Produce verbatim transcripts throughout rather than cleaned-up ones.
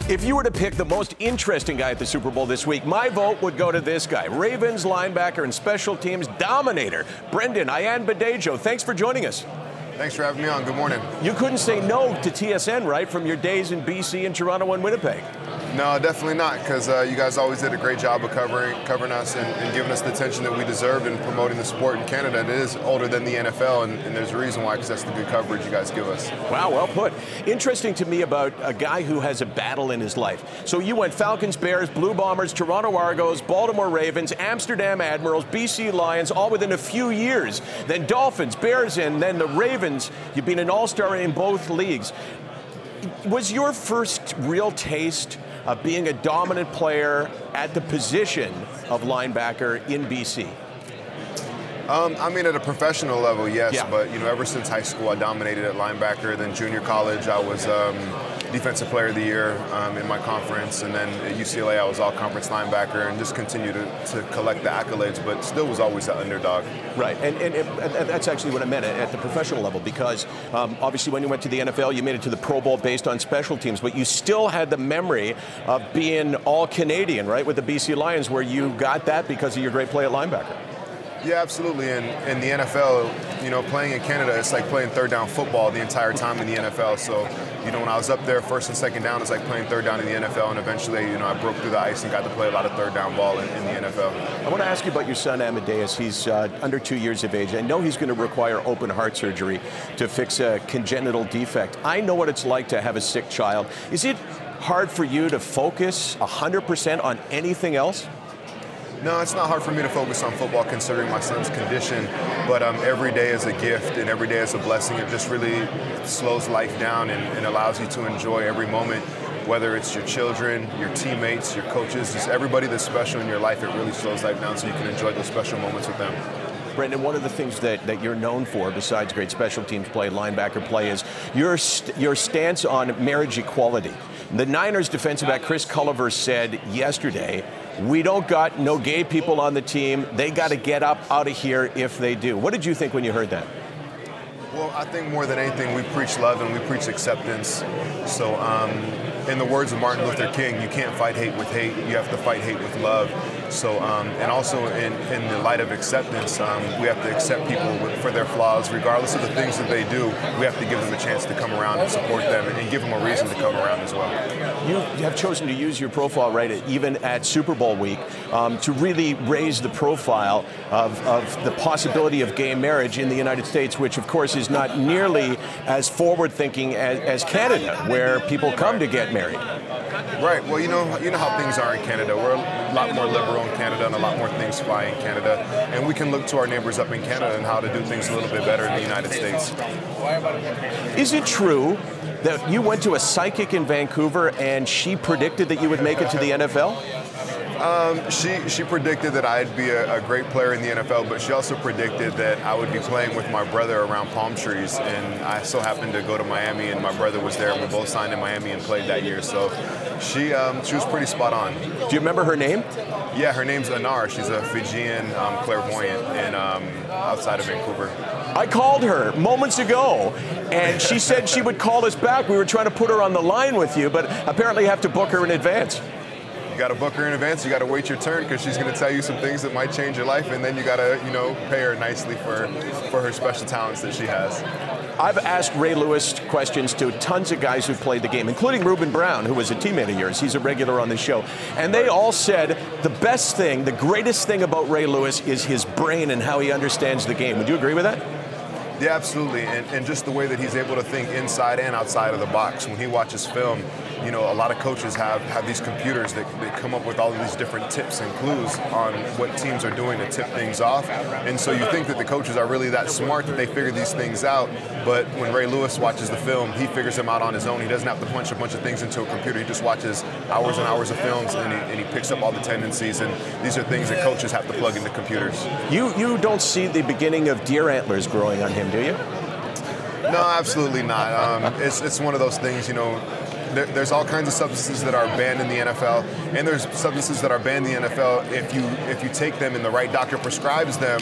If you were to pick the most interesting guy at the Super Bowl this week, my vote would go to this guy, Ravens linebacker and special teams dominator, Brendan Ayanbadejo. Thanks for joining us. Thanks for having me on. Good morning. You couldn't say no to T S N, right, from your days in B C and Toronto and Winnipeg? No, definitely not, because uh, you guys always did a great job of covering covering us and, and giving us the attention that we deserved and promoting the sport in Canada. It is older than the N F L, and, and there's a reason why, because that's the good coverage you guys give us. Wow, well put. Interesting to me about a guy who has a battle in his life. So you went Falcons, Bears, Blue Bombers, Toronto Argos, Baltimore Ravens, Amsterdam Admirals, B C Lions, all within a few years. Then Dolphins, Bears, and then the Ravens. You've been an all-star in both leagues. Was your first real taste of being a dominant player at the position of linebacker in B C? Um, I mean, at a professional level, yes, Yeah. but, you know, ever since high school, I dominated at linebacker. Then junior college, I was um, Defensive Player of the Year um, in my conference. And then at U C L A, I was all-conference linebacker and just continued to, to collect the accolades, but still was always the underdog. Right, and, and, and that's actually what I meant at the professional level, because um, obviously when you went to the N F L, you made it to the Pro Bowl based on special teams, but you still had the memory of being all-Canadian, right, with the B C Lions, where you got that because of your great play at linebacker. Yeah, absolutely. And in the N F L, you know, playing in Canada, it's like playing third down football the entire time in the N F L. So, you know, when I was up there, first and second down, it's like playing third down in the N F L. And eventually, you know, I broke through the ice and got to play a lot of third down ball in, in the N F L. I want to ask you about your son, Amadeus. He's uh, under two years of age. I know he's going to require open heart surgery to fix a congenital defect. I know what it's like to have a sick child. Is it hard for you to focus one hundred percent on anything else? No, it's not hard for me to focus on football considering my son's condition, but um, every day is a gift and every day is a blessing. It just really slows life down and, and allows you to enjoy every moment, whether it's your children, your teammates, your coaches, just everybody that's special in your life. It really slows life down so you can enjoy those special moments with them. Brendan, one of the things that, that you're known for, besides great special teams play, linebacker play, is your, st- your stance on marriage equality. The Niners defensive back Chris Culliver said yesterday, we don't got no gay people on the team. They got to get up out of here if they do. What did you think when you heard that? Well, I think more than anything, we preach love and we preach acceptance. So um, in the words of Martin Luther King, you can't fight hate with hate. You have to fight hate with love. So, um, and also in, in the light of acceptance, um, we have to accept people with, for their flaws, regardless of the things that they do. We have to give them a chance to come around and support them and, and give them a reason to come around as well. You have chosen to use your profile, right, even at Super Bowl week, um, to really raise the profile of, of the possibility of gay marriage in the United States, which, of course, is not nearly as forward-thinking as, as Canada, where people come to get married. Right. Well, you know, you know how things are in Canada. We're a lot more liberal in Canada, and a lot more things fly in Canada. And we can look to our neighbors up in Canada and how to do things a little bit better in the United States. Is it true that you went to a psychic in Vancouver and she predicted that you would make it to the N F L? Um, she she predicted that I'd be a, a great player in the N F L, but she also predicted that I would be playing with my brother around palm trees. And I so happened to go to Miami, and my brother was there. We both signed in Miami and played that year. So she um, she was pretty spot on. Do you remember her name? Yeah, her name's Anar. She's a Fijian um, clairvoyant in, um, outside of Vancouver. I called her moments ago, and she said she would call us back. We were trying to put her on the line with you, but apparently you have to book her in advance. You got to book her in advance. You got to wait your turn because she's going to tell you some things that might change your life, and then you got to, you know, pay her nicely for for her special talents that she has. I've asked Ray Lewis questions to tons of guys who played the game, including Ruben Brown, who was a teammate of yours. He's a regular on the show. And they all said the best thing, the greatest thing about Ray Lewis is his brain and how he understands the game. Would you agree with that? Yeah, absolutely. And, and just the way that he's able to think inside and outside of the box. When he watches film, you know, a lot of coaches have, have these computers that, that come up with all of these different tips and clues on what teams are doing to tip things off. And so you think that the coaches are really that smart that they figure these things out. But when Ray Lewis watches the film, he figures them out on his own. He doesn't have to punch a bunch of things into a computer. He just watches hours and hours of films, and he, and he picks up all the tendencies. And these are things that coaches have to plug into computers. You, you don't see the beginning of deer antlers growing on him, do you? No, absolutely not. Um, it's, it's one of those things, you know, there, there's all kinds of substances that are banned in the N F L, and there's substances that are banned in the N F L if you if you take them and the right doctor prescribes them,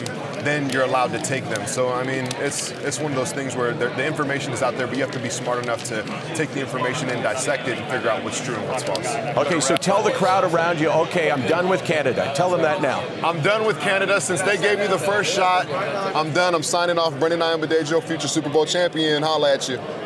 then you're allowed to take them. So, I mean, it's it's one of those things where the, the information is out there, but you have to be smart enough to take the information and dissect it and figure out what's true and what's false. Okay, so tell the crowd around you, okay, I'm done with Canada. Tell them that now. I'm done with Canada. Since they gave me the first shot, I'm done. I'm signing off. Brendan Ayanbadejo, future Super Bowl champion. Holla at you.